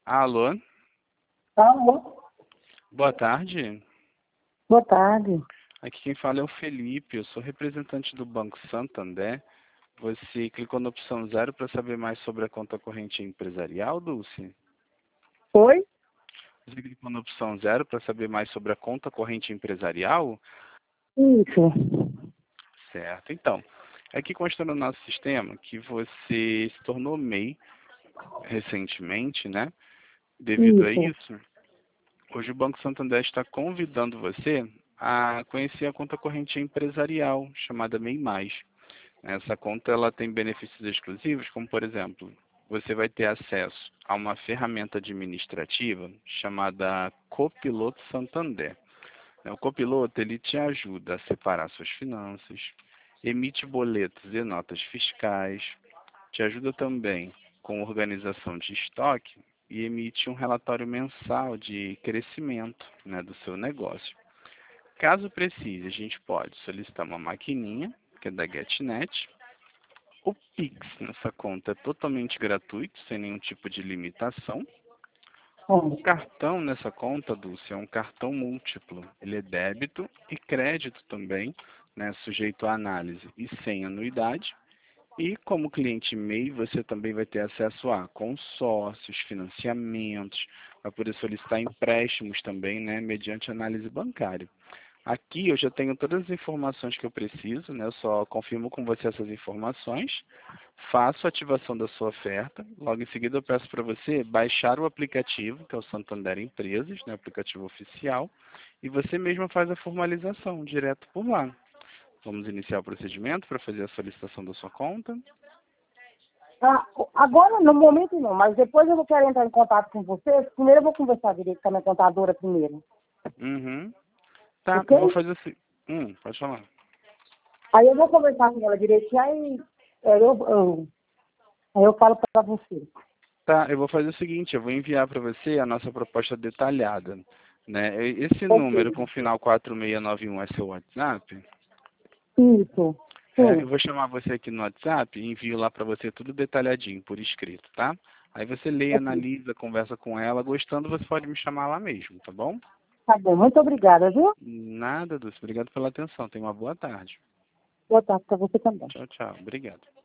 Alô, Alô, boa tarde. boa tarde. Aqui quem fala é o Felipe, eu sou representante do Banco Santander. Você clicou na opção 0 para saber mais sobre a conta corrente empresarial, Dulce? Oi? Você clicou na opção 0 para saber mais sobre a conta corrente empresarial? Isso. Certo. Então, aqui consta no nosso sistema que você se tornou MEI recentemente, né? Devido a Isso. isso, hoje o Banco Santander está convidando você a conhecer a conta corrente empresarial, chamada MEI+. Essa conta ela tem benefícios exclusivos, como por exemplo, você vai ter acesso a uma ferramenta administrativa chamada Copiloto Santander. O Copiloto ele te ajuda a separar suas finanças, emite boletos e notas fiscais, te ajuda também com organização de estoque e emite um relatório mensal de crescimento, do seu negócio. Caso precise, a gente pode solicitar uma maquininha, que é da GetNet. O Pix nessa conta é totalmente gratuito, sem nenhum tipo de limitação. O Bom, cartão nessa conta, Dulce, é um cartão múltiplo. Ele é débito e crédito também, sujeito à análise e sem anuidade. E como cliente MEI, você também vai ter acesso a consórcios, financiamentos, vai poder solicitar empréstimos também, mediante análise bancária. Aqui eu já tenho todas as informações que eu preciso, eu só confirmo com você essas informações, faço a ativação da sua oferta, logo em seguida eu peço para você baixar o aplicativo, que é o Santander Empresas, o aplicativo oficial, e você mesma faz a formalização direto por lá. Vamos iniciar o procedimento para fazer a solicitação da sua conta. agora, no momento não, mas depois eu vou querer entrar em contato com vocês. Primeiro eu vou conversar direito com a minha contadora primeiro, Uhum. Tá, ok? eu vou fazer assim. Pode falar. Aí eu vou conversar com ela direitinho, aí eu falo para você. Tá, eu vou fazer o seguinte, eu vou enviar para você a nossa proposta detalhada, Esse Ok. número com final 4691 é seu WhatsApp? Isso. Eu Sim. vou chamar você aqui no WhatsApp e envio lá para você tudo detalhadinho, por escrito, tá? Aí você lê, Ok. analisa, conversa com ela, gostando você pode me chamar lá mesmo, tá bom? Tá bom. Muito obrigada, viu? Nada, Dulce, obrigado pela atenção, tenha uma boa tarde. Boa tarde para você também. Tchau, tchau, obrigado.